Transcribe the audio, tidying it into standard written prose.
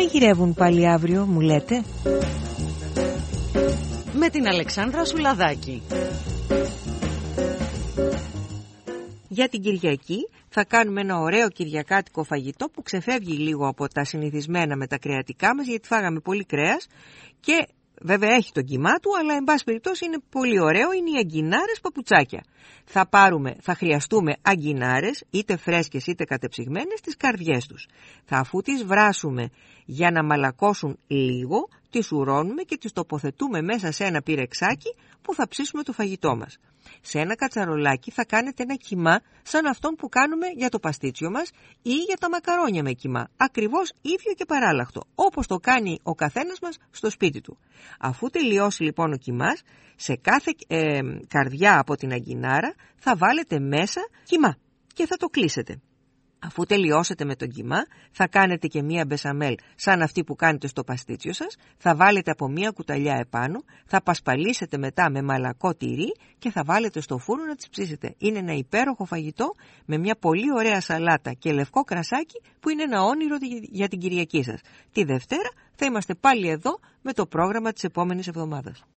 μαγειρεύουν πάλι αύριο, μου λέτε? Με την Αλεξάνδρα Σουλαδάκη. Για την Κυριακή θα κάνουμε ένα ωραίο κυριακάτικο φαγητό που ξεφεύγει λίγο από τα συνηθισμένα με τα κρεατικά μας, γιατί φάγαμε πολύ κρέας και βέβαια έχει τον κιμά του, αλλά εν πάση περιπτώσει είναι πολύ ωραίο, είναι οι αγκινάρες παπουτσάκια. Θα χρειαστούμε αγκινάρες, είτε φρέσκες είτε κατεψυγμένες, τις καρδιές τους. Αφού τις βράσουμε για να μαλακώσουν λίγο, τις ουρώνουμε και τις τοποθετούμε μέσα σε ένα πυρεξάκι που θα ψήσουμε το φαγητό μας. Σε ένα κατσαρολάκι θα κάνετε ένα κιμά σαν αυτόν που κάνουμε για το παστίτσιο μας ή για τα μακαρόνια με κιμά. Ακριβώς ίδιο και παράλλαχτο, όπως το κάνει ο καθένας μας στο σπίτι του. Αφού τελειώσει λοιπόν ο κιμάς, σε κάθε καρδιά από την αγκινάρα θα βάλετε μέσα κιμά και θα το κλείσετε. Αφού τελειώσετε με τον κιμά, θα κάνετε και μία μπεσαμέλ σαν αυτή που κάνετε στο παστίτσιο σας, θα βάλετε από μία κουταλιά επάνω, θα πασπαλίσετε μετά με μαλακό τυρί και θα βάλετε στο φούρνο να τις ψήσετε. Είναι ένα υπέροχο φαγητό με μια πολύ ωραία σαλάτα και λευκό κρασάκι που είναι ένα όνειρο για την Κυριακή σας. Τη Δευτέρα θα είμαστε πάλι εδώ με το πρόγραμμα της επόμενης εβδομάδας.